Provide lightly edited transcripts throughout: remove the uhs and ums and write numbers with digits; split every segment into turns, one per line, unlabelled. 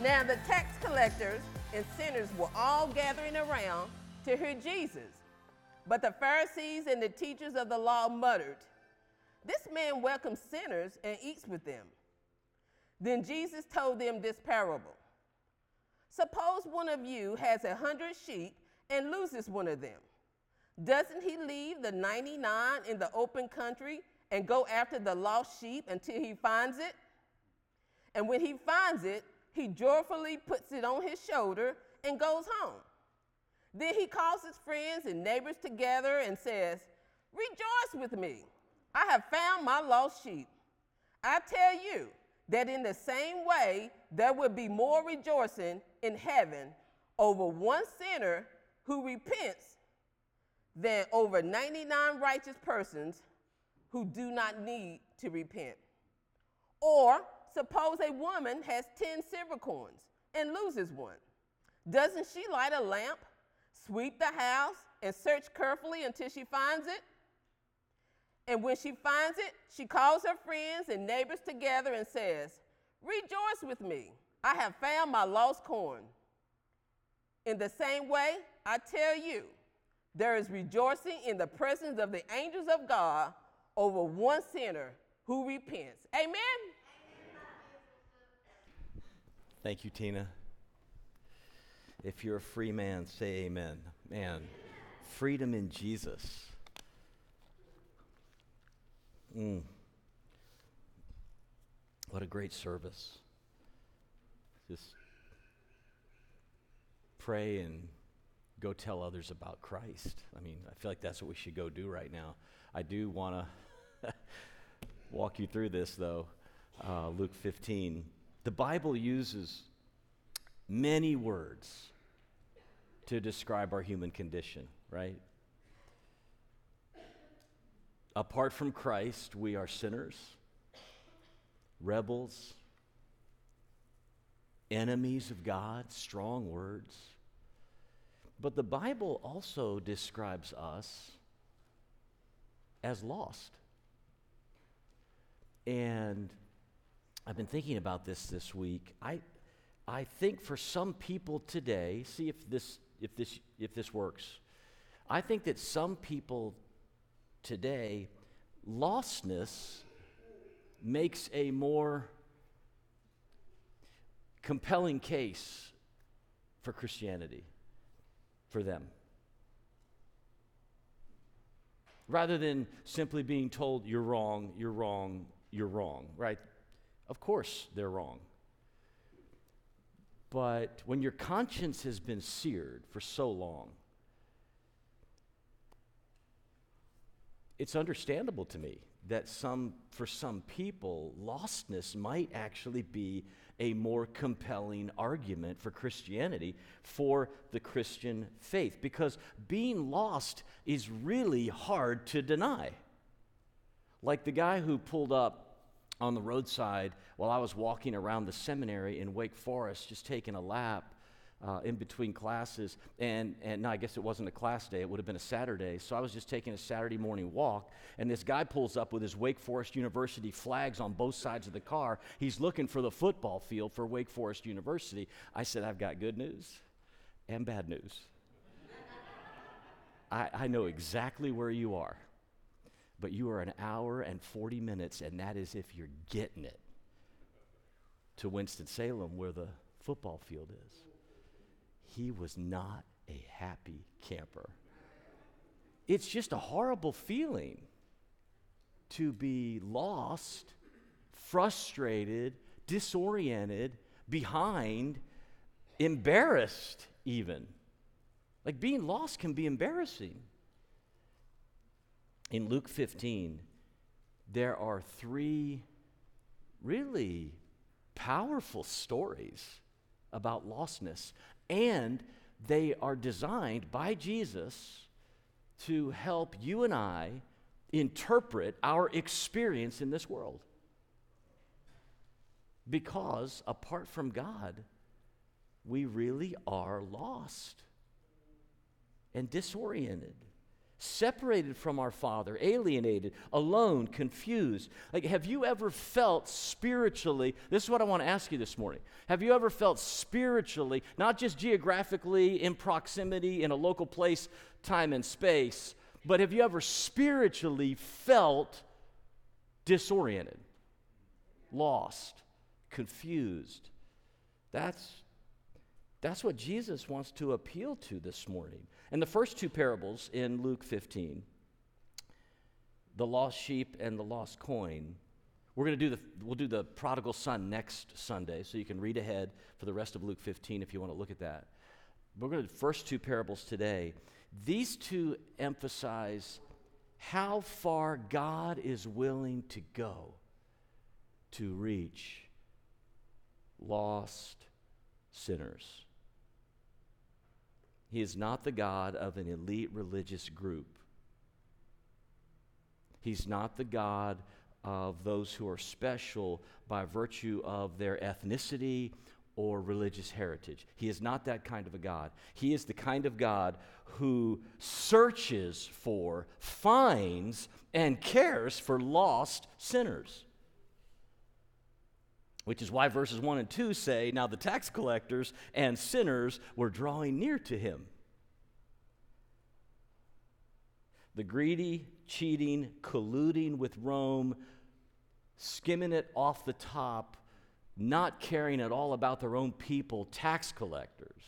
Now the tax collectors and sinners were all gathering around to hear Jesus. But the Pharisees and the teachers of the law muttered, "This man welcomes sinners and eats with them." Then Jesus told them this parable. Suppose one of you has 100 sheep and loses one of them. Doesn't he leave the 99 in the open country and go after the lost sheep until he finds it? And when he finds it, he joyfully puts it on his shoulder and goes home. Then he calls his friends and neighbors together and says, "Rejoice with me. I have found my lost sheep." I tell you that in the same way, there will be more rejoicing in heaven over one sinner who repents than over 99 righteous persons who do not need to repent. Or suppose a woman has 10 silver coins and loses one. Doesn't she light a lamp, sweep the house, and search carefully until she finds it? And when she finds it, she calls her friends and neighbors together and says, "Rejoice with me. I have found my lost coin." In the same way, I tell you, there is rejoicing in the presence of the angels of God over one sinner who repents. Amen?
Thank you, Tina. If you're a free man, say amen. Man, freedom in Jesus. What a great service. Just pray and go tell others about Christ. I mean, I feel like that's what we should go do right now. I do want to walk you through this, though. Luke 15. The Bible uses many words to describe our human condition, right? Apart from Christ, we are sinners, rebels, enemies of God, strong words. But the Bible also describes us as lost. And I've been thinking about this week. I think for some people today, see if this works. I think that some people today, lostness makes a more compelling case for Christianity, for them. Rather than simply being told, "You're wrong, you're wrong, you're wrong," right? Of course they're wrong. But when your conscience has been seared for so long, it's understandable to me that for some people, lostness might actually be a more compelling argument for Christianity, for the Christian faith, because being lost is really hard to deny. Like the guy who pulled up on the roadside while I was walking around the seminary in Wake Forest, just taking a lap in between classes, and no, I guess it wasn't a class day, it would have been a Saturday, so I was just taking a Saturday morning walk, and this guy pulls up with his Wake Forest University flags on both sides of the car. He's looking for the football field for Wake Forest University. I said, "I've got good news and bad news. I know exactly where you are, but you are an hour and 40 minutes, and that is if you're getting it, to Winston-Salem, where the football field is." He was not a happy camper. It's just a horrible feeling to be lost, frustrated, disoriented, behind, embarrassed even. Like being lost can be embarrassing. In Luke 15, there are 3 really powerful stories about lostness, and they are designed by Jesus to help you and I interpret our experience in this world. Because apart from God, we really are lost and disoriented. separated from our Father, alienated, alone, confused. Like, have you ever felt spiritually, this is what I want to ask you this morning. Have you ever felt spiritually, not just geographically in proximity in a local place, time and space, but have you ever spiritually felt disoriented, lost, confused? That's what Jesus wants to appeal to this morning. And the first two parables in Luke 15, the lost sheep and the lost coin, we'll do the prodigal son next Sunday, so you can read ahead for the rest of Luke 15 if you want to look at that. We're going to do the first two parables today. These two emphasize how far God is willing to go to reach lost sinners. He is not the God of an elite religious group. He's not the God of those who are special by virtue of their ethnicity or religious heritage. He is not that kind of a God. He is the kind of God who searches for, finds, and cares for lost sinners. Which is why verses 1 and 2 say, now the tax collectors and sinners were drawing near to him. The greedy, cheating, colluding with Rome, skimming it off the top, not caring at all about their own people, tax collectors.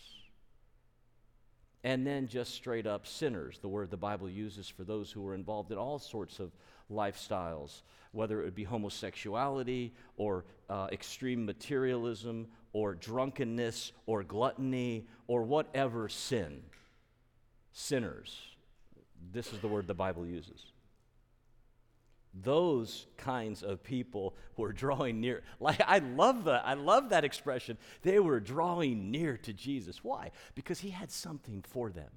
And then just straight up sinners, the word the Bible uses for those who were involved in all sorts of lifestyles, whether it would be homosexuality or extreme materialism or drunkenness or gluttony or whatever sin. Sinners. This is the word the Bible uses. Those kinds of people were drawing near. Like, I love that expression. They were drawing near to Jesus. Why? Because he had something for them.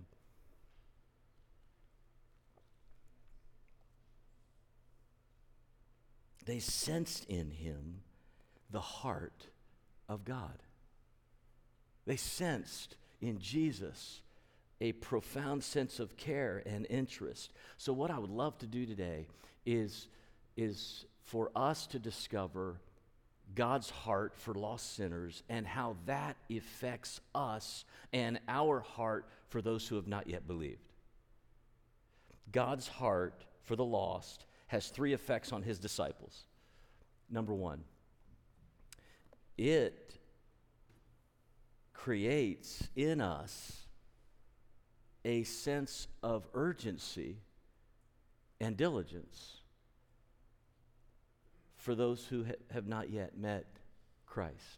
They sensed in him the heart of God. They sensed in Jesus a profound sense of care and interest. So what I would love to do today is for us to discover God's heart for lost sinners and how that affects us and our heart for those who have not yet believed. God's heart for the lost has three effects on his disciples. Number one, it creates in us a sense of urgency and diligence for those who have not yet met Christ.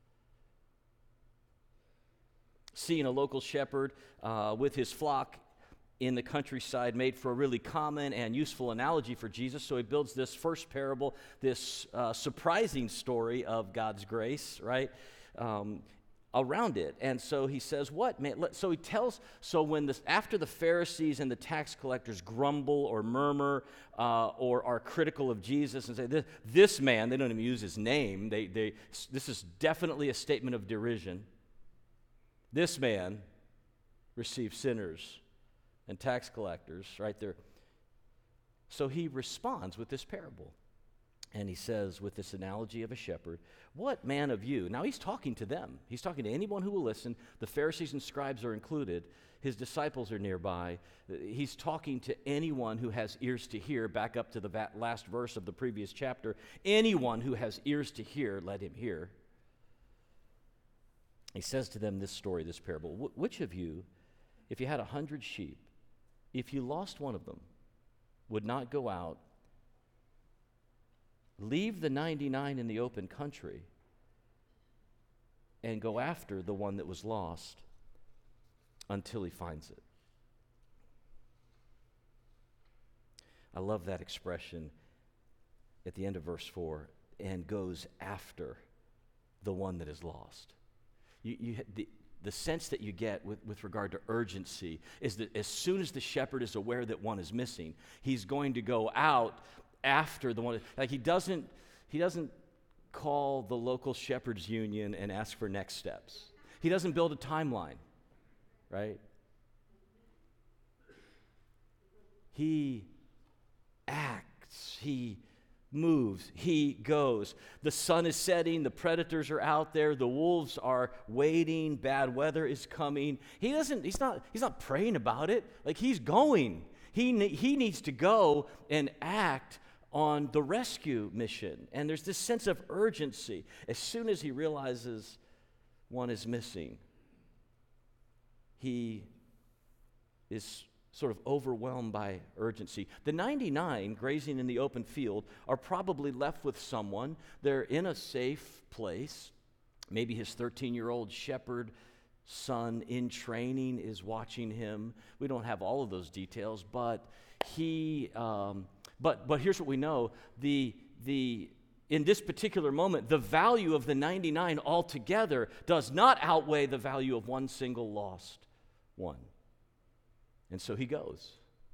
Seeing a local shepherd with his flock in the countryside made for a really common and useful analogy for Jesus. So he builds this first parable, this surprising story of God's grace, right, around it. And so he says, what, man? So he tells, so when after the Pharisees and the tax collectors grumble or murmur or are critical of Jesus and say, this man, they don't even use his name. This is definitely a statement of derision. This man receives sinners and tax collectors, right there. So he responds with this parable. And he says, with this analogy of a shepherd, what man of you? Now he's talking to them. He's talking to anyone who will listen. The Pharisees and scribes are included. His disciples are nearby. He's talking to anyone who has ears to hear, back up to the last verse of the previous chapter. Anyone who has ears to hear, let him hear. He says to them this story, this parable. Which of you, if you had 100 sheep, if you lost one of them, would not go out, leave the 99 in the open country, and go after the one that was lost until he finds it? I love that expression at the end of verse 4, and goes after the one that is lost. The sense that you get with regard to urgency is that as soon as the shepherd is aware that one is missing, he's going to go out after the one. Like he doesn't call the local shepherds union and ask for next steps. He doesn't build a timeline, right? He acts. He moves. He goes. The sun is setting. The predators are out there. The wolves are waiting. Bad weather is coming. He's not praying about it. Like, he's going. He needs to go and act on the rescue mission. And there's this sense of urgency as soon as he realizes one is missing. He is sort of overwhelmed by urgency. The 99 grazing in the open field are probably left with someone. They're in a safe place. Maybe his 13-year-old shepherd son in training is watching him. We don't have all of those details, but but here's what we know. In this particular moment, the value of the 99 altogether does not outweigh the value of one single lost one. And so he goes.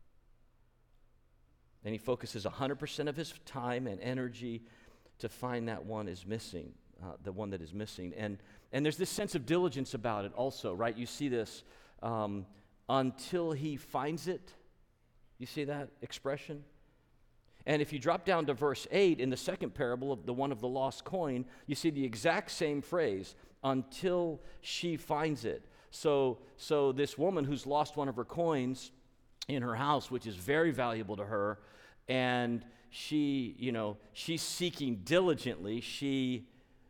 And he focuses 100% of his time and energy to find that one is missing, the one that is missing. And there's this sense of diligence about it also, right? You see this, until he finds it. You see that expression? And if you drop down to verse 8 in the second parable of the one of the lost coin, you see the exact same phrase, until she finds it. So this woman who's lost one of her coins in her house, which is very valuable to her, and she's seeking diligently. She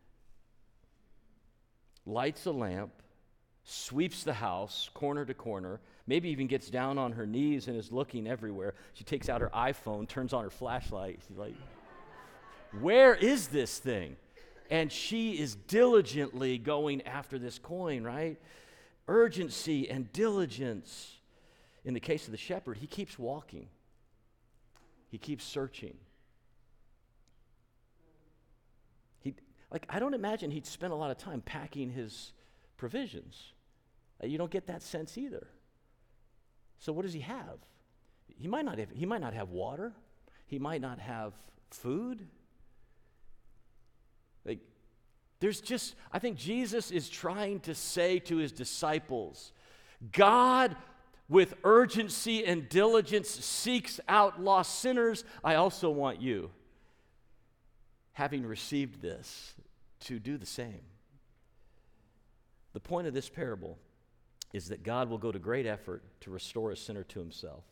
lights a lamp, sweeps the house corner to corner, maybe even gets down on her knees and is looking everywhere. She takes out her iPhone, turns on her flashlight. She's like, where is this thing? And she is diligently going after this coin, right? Urgency and diligence. In the case of the shepherd, he keeps walking. He keeps searching. I don't imagine he'd spent a lot of time packing his provisions. You don't get that sense either. So what does he have? He might not have water. He might not have food. I think Jesus is trying to say to his disciples, God, with urgency and diligence, seeks out lost sinners. I also want you, having received this, to do the same. The point of this parable is that God will go to great effort to restore a sinner to himself.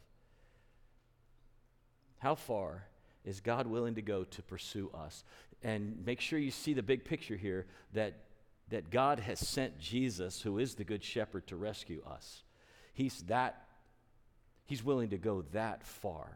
How far is God willing to go to pursue us? And make sure you see the big picture here, that God has sent Jesus, who is the good shepherd, to rescue us. He's willing to go that far.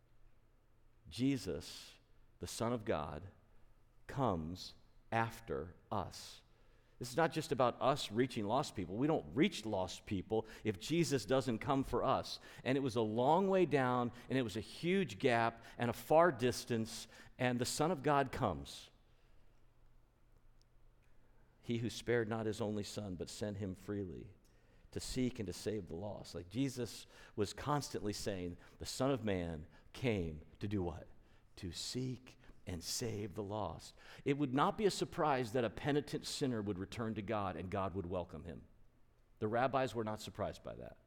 Jesus, the Son of God, comes after us. This is not just about us reaching lost people. We don't reach lost people if Jesus doesn't come for us. And it was a long way down, and it was a huge gap and a far distance, and the Son of God comes. He who spared not his only Son, but sent him freely to seek and to save the lost. Like, Jesus was constantly saying, the Son of Man came to do what? To seek and save the lost. It would not be a surprise that a penitent sinner would return to God and God would welcome him. The rabbis were not surprised by that.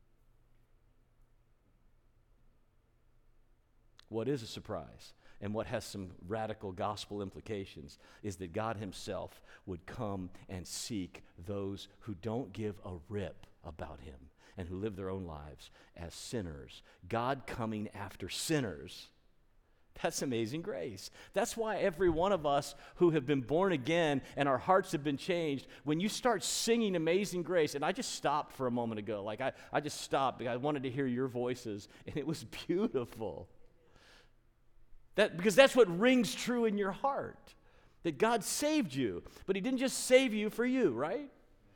What is a surprise, and what has some radical gospel implications, is that God himself would come and seek those who don't give a rip about him and who live their own lives as sinners. God coming after sinners. That's amazing grace. That's why every one of us who have been born again and our hearts have been changed, when you start singing Amazing Grace, and I just stopped for a moment ago, I just stopped because I wanted to hear your voices, and it was beautiful. Because that's what rings true in your heart, that God saved you, but he didn't just save you for you, right?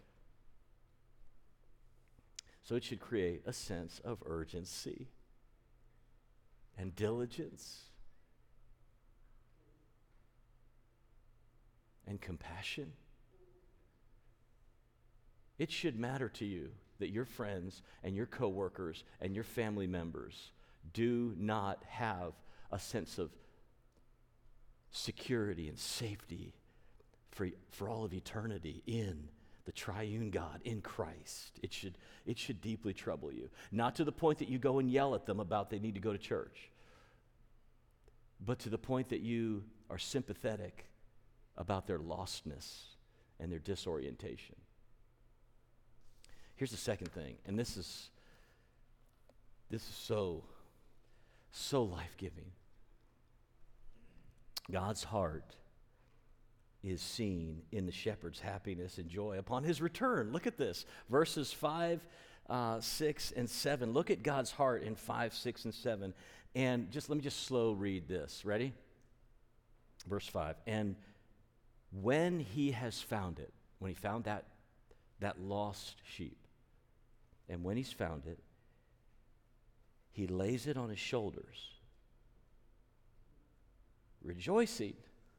So it should create a sense of urgency and diligence and compassion. It should matter to you that your friends and your coworkers and your family members do not have a sense of security and safety for all of eternity in the triune God in Christ, it should deeply trouble you. Not to the point that you go and yell at them about they need to go to church, but to the point that you are sympathetic about their lostness and their disorientation. Here's the second thing, and this is so life-giving. God's heart is seen in the shepherd's happiness and joy upon his return. Look at this, verses 5, 6, and 7. Look at God's heart in 5, 6, and 7. And let me slow read this. Ready? Verse 5. And when he has found it, when he found that lost sheep, and when he's found it, he lays it on his shoulders, rejoicing.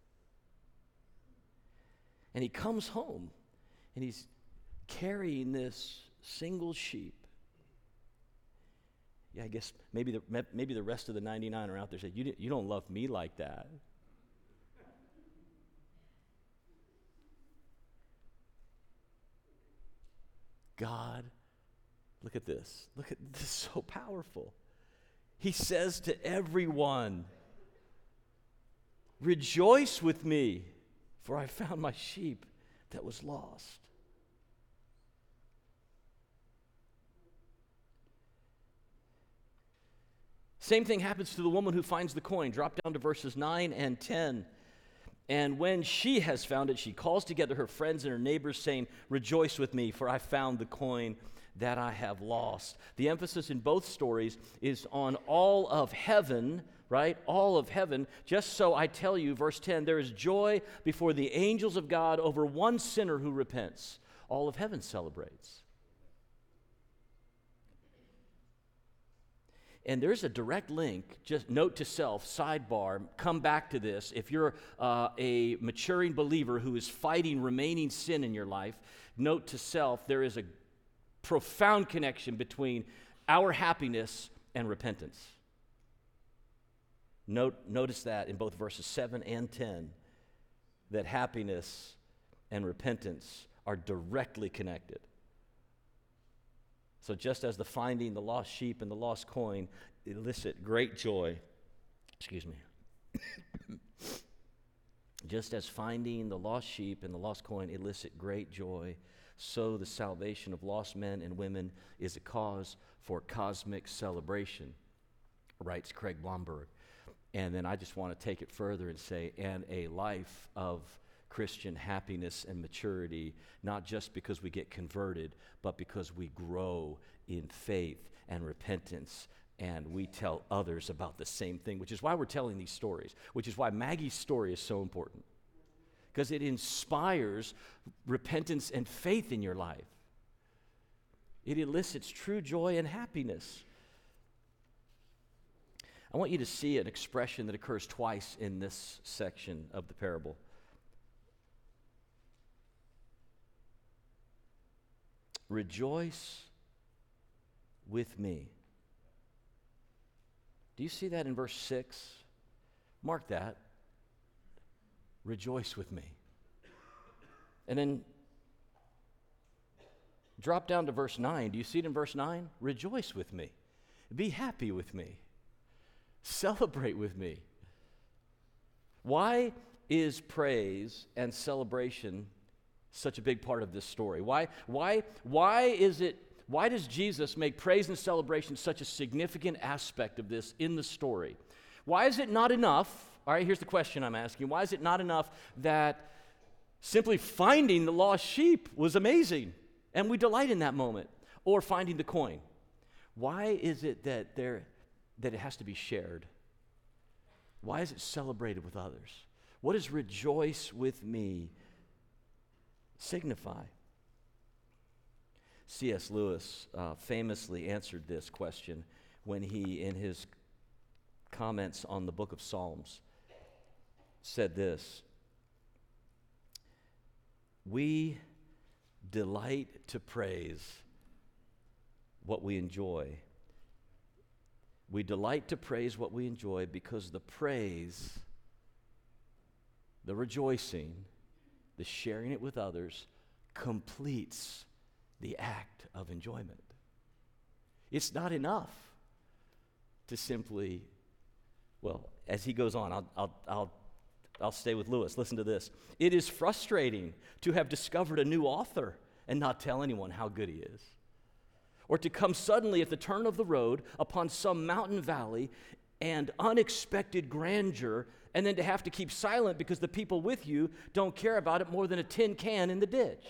And he comes home, and he's carrying this single sheep. Yeah, I guess maybe the rest of the 99 are out there saying, you don't love me like that. God, look at this. Look at this, is so powerful. He says to everyone, rejoice with me, for I found my sheep that was lost. Same thing happens to the woman who finds the coin. Drop down to verses 9 and 10. And when she has found it, she calls together her friends and her neighbors, saying, rejoice with me, for I found the coin that I have lost. The emphasis in both stories is on all of heaven, right? All of heaven. Just so I tell you, verse 10, there is joy before the angels of God over one sinner who repents. All of heaven celebrates. And there's a direct link, just note to self, sidebar, come back to this. If you're a maturing believer who is fighting remaining sin in your life, note to self, there is a profound connection between our happiness and repentance. Notice that in both verses 7 and 10, that happiness and repentance are directly connected. So just as the finding the lost sheep and the lost coin elicit great joy, just as finding the lost sheep and the lost coin elicit great joy, so the salvation of lost men and women is a cause for cosmic celebration, writes Craig Blomberg. And then I just want to take it further and say, and a life of Christian happiness and maturity, not just because we get converted, but because we grow in faith and repentance, and we tell others about the same thing, which is why we're telling these stories, which is why Maggie's story is so important, because it inspires repentance and faith in your life. It elicits true joy and happiness. I want you to see an expression that occurs twice in this section of the parable. Rejoice with me. Do you see that in verse 6? Mark that. Rejoice with me. And then drop down to verse 9. Do you see it in verse 9? Rejoice with me. Be happy with me. Celebrate with me. Why is praise and celebration such a big part of this story? Why does Jesus make praise and celebration such a significant aspect of this in the story? Why is it not enough? All right, here's the question I'm asking. Why is it not enough that simply finding the lost sheep was amazing and we delight in that moment, or finding the coin? Why is it that it has to be shared? Why is it celebrated with others? What does rejoice with me signify? C.S. Lewis famously answered this question when he, in his comments on the book of Psalms, said this: we delight to praise what we enjoy. We delight to praise what we enjoy because the praise, the rejoicing, the sharing it with others completes the act of enjoyment. It's not enough to simply, well, as he goes on, I'll stay with Lewis. Listen to this. It is frustrating to have discovered a new author and not tell anyone how good he is. Or to come suddenly at the turn of the road upon some mountain valley and unexpected grandeur, and then to have to keep silent because the people with you don't care about it more than a tin can in the ditch.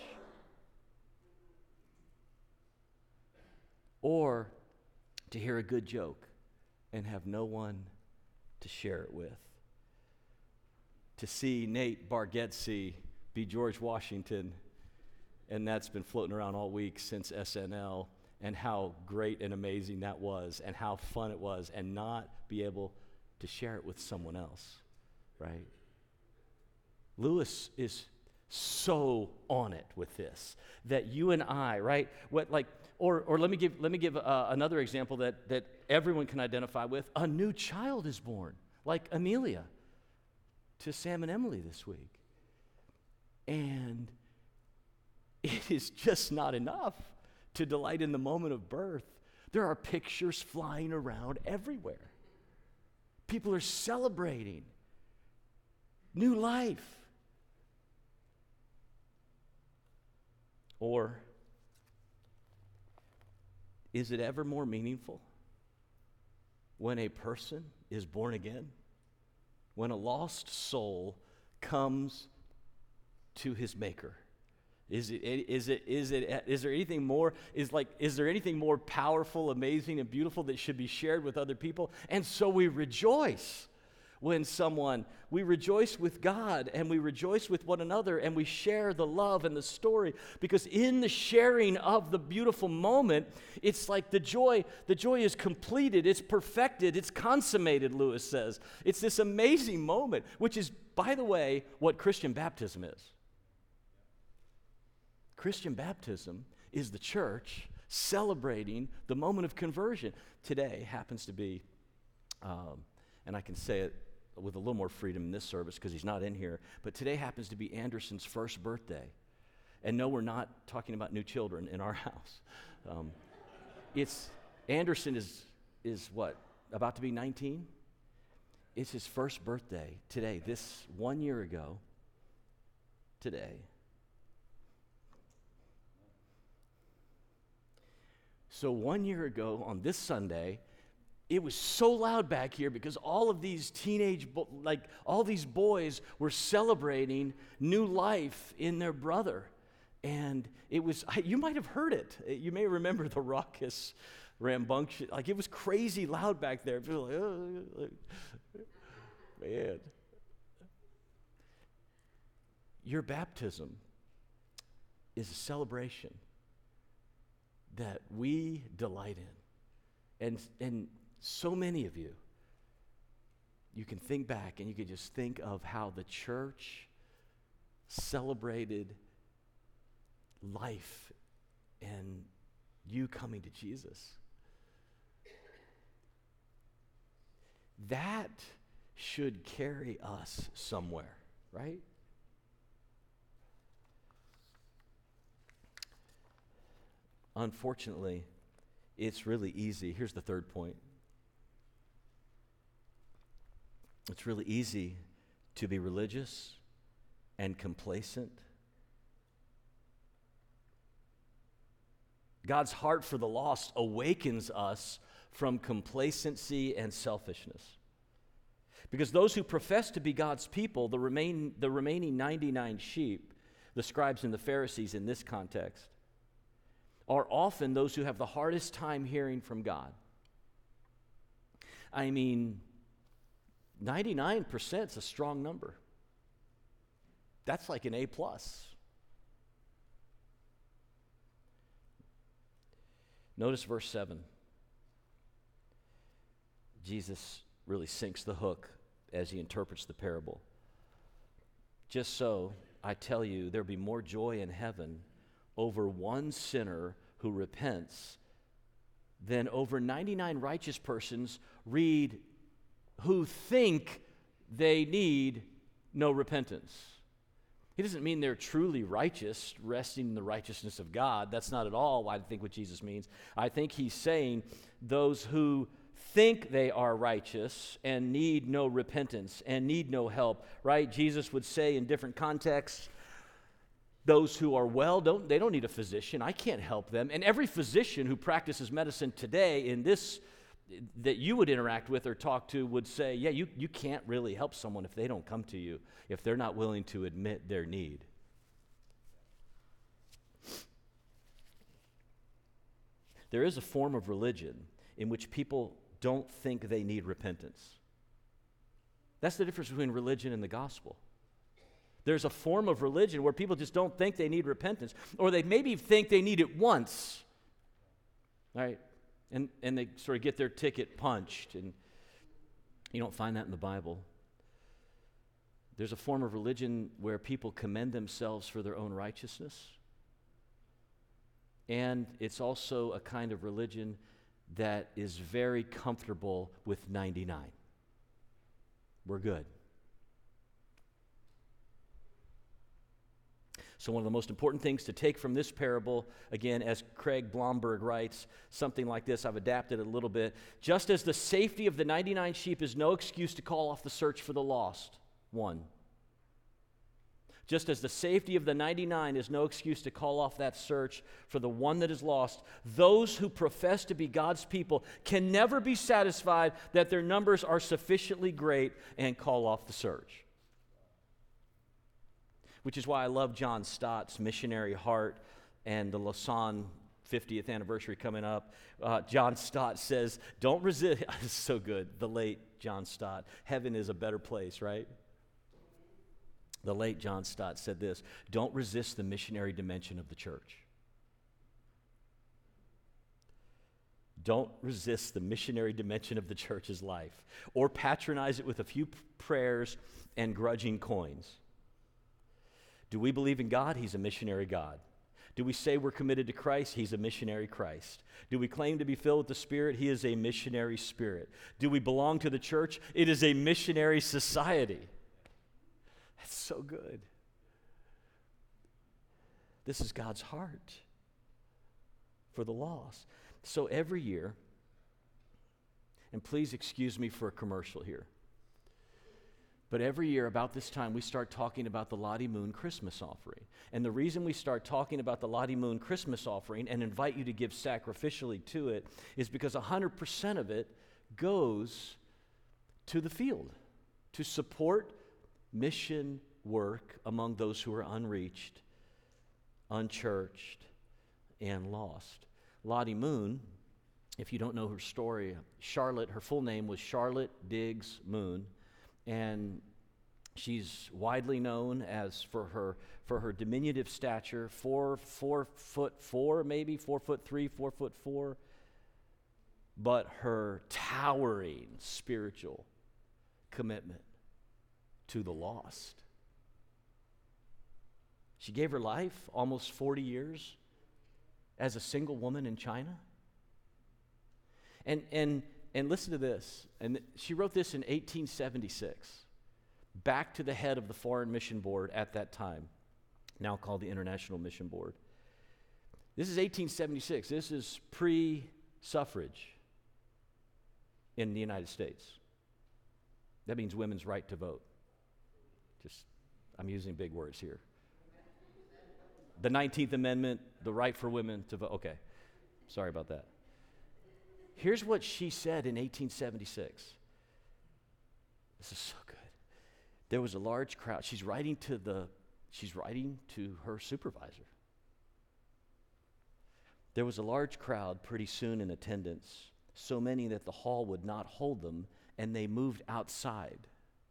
Or to hear a good joke and have no one to share it with. To see Nate Bargatze be George Washington, and that's been floating around all week since SNL, and how great and amazing that was, and how fun it was, and not be able to share it with someone else, right? Lewis is so on it with this, that you and I, right? Or let me give another example that everyone can identify with. A new child is born, like Amelia, to Sam and Emily this week. And it is just not enough to delight in the moment of birth. There are pictures flying around everywhere. People are celebrating new life. Or is it ever more meaningful when a person is born again? When a lost soul comes to his maker? Is there anything more powerful, amazing, and beautiful that should be shared with other people? And so we rejoice when we rejoice with God, and we rejoice with one another, and we share the love and the story, because in the sharing of the beautiful moment, it's like the joy is completed, it's perfected, it's consummated, Lewis says. It's this amazing moment, which is, by the way, what Christian baptism is. Christian baptism is the church celebrating the moment of conversion. Today happens to be, and I can say it with a little more freedom in this service because he's not in here, but today happens to be Anderson's first birthday. And no, we're not talking about new children in our house. Anderson is what, about to be 19? It's his first birthday today, this 1 year ago, today. So 1 year ago on this Sunday, it was so loud back here because all of these all these boys were celebrating new life in their brother. And it was, you might have heard it. You may remember the raucous, rambunctious, it was crazy loud back there. People were like, man. Your baptism is a celebration that we delight in. And so many of you can think back and you can just think of how the church celebrated life and you coming to Jesus. That should carry us somewhere, right? Unfortunately, it's really easy. Here's the third point. It's really easy to be religious and complacent. God's heart for the lost awakens us from complacency and selfishness. Because those who profess to be God's people, the remaining 99 sheep, the scribes and the Pharisees in this context, are often those who have the hardest time hearing from God. I mean, 99% is a strong number. That's like an A+. Notice verse 7. Jesus really sinks the hook as he interprets the parable. Just so, I tell you, there'll be more joy in heaven over one sinner who repents than over 99 righteous persons who think they need no repentance. He doesn't mean they're truly righteous, resting in the righteousness of God. That's not at all I think what Jesus means. I think he's saying those who think they are righteous and need no repentance and need no help, right? Jesus would say in different contexts, those who are well, they don't need a physician. I can't help them. And every physician who practices medicine today in this that you would interact with or talk to would say, yeah, you can't really help someone if they don't come to you, if they're not willing to admit their need. There is a form of religion in which people don't think they need repentance. That's the difference between religion and the gospel. There's a form of religion where people just don't think they need repentance, or they maybe think they need it once, right? And they sort of get their ticket punched, and you don't find that in the Bible. There's a form of religion where people commend themselves for their own righteousness, and it's also a kind of religion that is very comfortable with 99. We're good. So one of the most important things to take from this parable, again, as Craig Blomberg writes, something like this, I've adapted it a little bit. Just as the safety of the 99 sheep is no excuse to call off the search for the lost one. Just as the safety of the 99 is no excuse to call off that search for the one that is lost, those who profess to be God's people can never be satisfied that their numbers are sufficiently great and call off the search. Which is why I love John Stott's missionary heart and the Lausanne 50th anniversary coming up. John Stott says, don't resist. This is so good. The late John Stott. Heaven is a better place, right? The late John Stott said this, don't resist the missionary dimension of the church. Don't resist the missionary dimension of the church's life, or patronize it with a few prayers and grudging coins. Do we believe in God? He's a missionary God. Do we say we're committed to Christ? He's a missionary Christ. Do we claim to be filled with the Spirit? He is a missionary Spirit. Do we belong to the church? It is a missionary society. That's so good. This is God's heart for the lost. So every year, and please excuse me for a commercial here, but every year about this time, we start talking about the Lottie Moon Christmas offering. And the reason we start talking about the Lottie Moon Christmas offering and invite you to give sacrificially to it is because 100% of it goes to the field to support mission work among those who are unreached, unchurched, and lost. Lottie Moon, if you don't know her story, Charlotte, her full name was Charlotte Diggs Moon. And she's widely known as for her diminutive stature, 4'4", maybe 4'3", 4'4", but her towering spiritual commitment to the lost. She gave her life almost 40 years as a single woman in China. And listen to this. And she wrote this in 1876, back to the head of the Foreign Mission Board at that time, now called the International Mission Board. This is 1876. This is pre-suffrage in the United States. That means women's right to vote. I'm using big words here. The 19th Amendment, the right for women to vote. Okay, sorry about that. Here's what she said in 1876. This is so good. There was a large crowd. She's writing to her supervisor. There was a large crowd pretty soon in attendance, so many that the hall would not hold them, and they moved outside.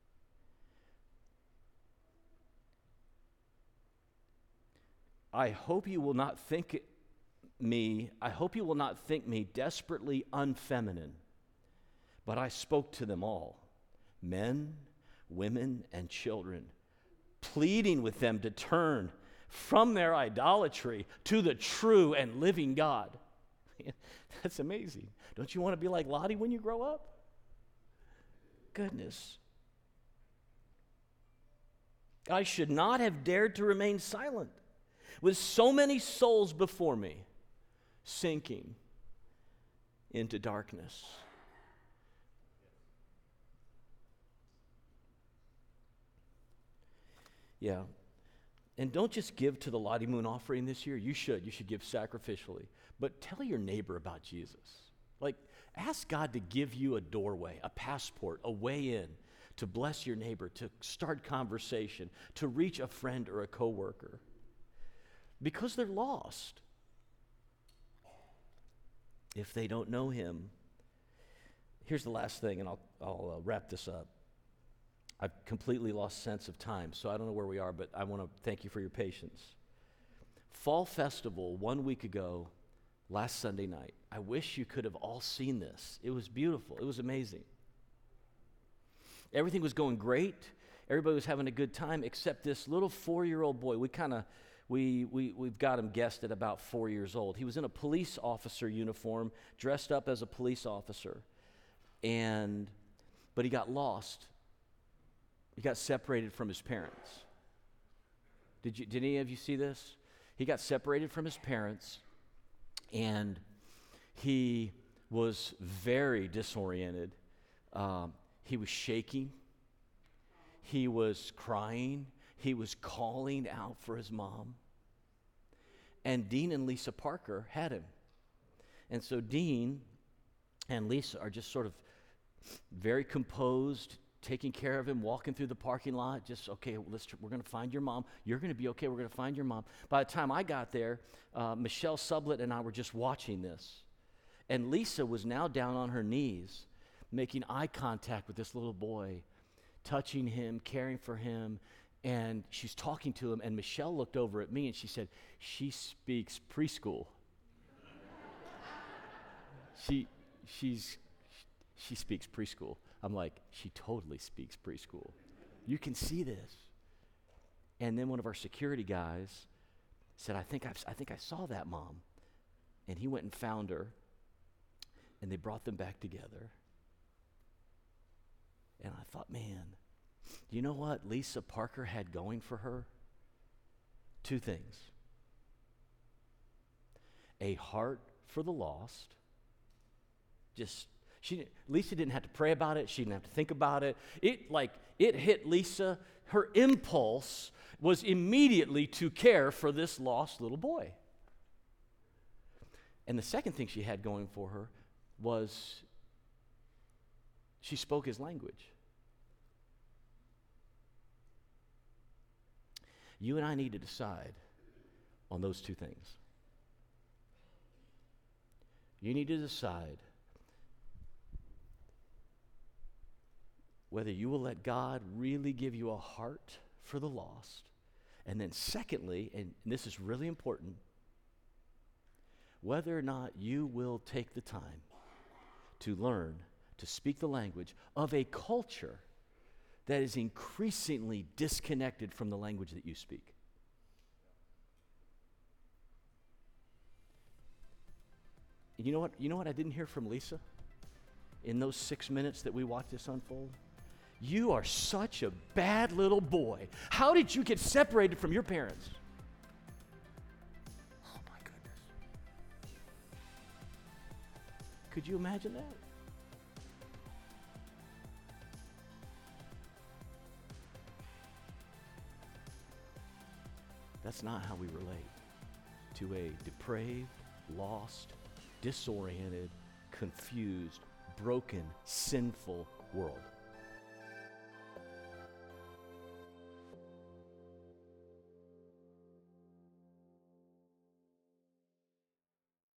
I hope you will not think me desperately unfeminine, but I spoke to them all, men, women, and children, pleading with them to turn from their idolatry to the true and living God. That's amazing. Don't you want to be like Lottie when you grow up? Goodness. I should not have dared to remain silent. With so many souls before me, sinking into darkness. Yeah. And don't just give to the Lottie Moon offering this year. You should. You should give sacrificially. But tell your neighbor about Jesus. Like, ask God to give you a doorway, a passport, a way in to bless your neighbor, to start conversation, to reach a friend or a coworker. Because they're lost. If they don't know him. Here's the last thing, and I'll wrap this up. I've completely lost sense of time, so I don't know where we are, but I want to thank you for your patience. Fall Festival 1 week ago, last Sunday night. I wish you could have all seen this. It was beautiful. It was amazing. Everything was going great. Everybody was having a good time, except this little 4-year-old boy. We've got him guessed at about 4 years old. He was in a police officer uniform, dressed up as a police officer, but he got lost. He got separated from his parents. Did any of you see this? He got separated from his parents, and he was very disoriented. He was shaking. He was crying. He was calling out for his mom. And Dean and Lisa Parker had him. And so Dean and Lisa are just sort of very composed, taking care of him, walking through the parking lot, just, okay, we're going to find your mom. You're going to be okay. We're going to find your mom. By the time I got there, Michelle Sublett and I were just watching this. And Lisa was now down on her knees, making eye contact with this little boy, touching him, caring for him, and she's talking to him, and Michelle looked over at me and she said, she speaks preschool. She speaks preschool. I'm like, she totally speaks preschool. You can see this. And then one of our security guys said, I think I saw that mom. And he went and found her, and they brought them back together. And I thought, man, you know what Lisa Parker had going for her? 2 things. A heart for the lost. Lisa didn't have to pray about it. She didn't have to think about it. It hit Lisa. Her impulse was immediately to care for this lost little boy. And the second thing she had going for her was she spoke his language. You and I need to decide on those 2 things. You need to decide whether you will let God really give you a heart for the lost. And then secondly, and this is really important, whether or not you will take the time to learn to speak the language of a culture that is increasingly disconnected from the language that you speak. You know what I didn't hear from Lisa in those 6 minutes that we watched this unfold? You are such a bad little boy. How did you get separated from your parents? Oh my goodness. Could you imagine that? That's not how we relate to a depraved, lost, disoriented, confused, broken, sinful world.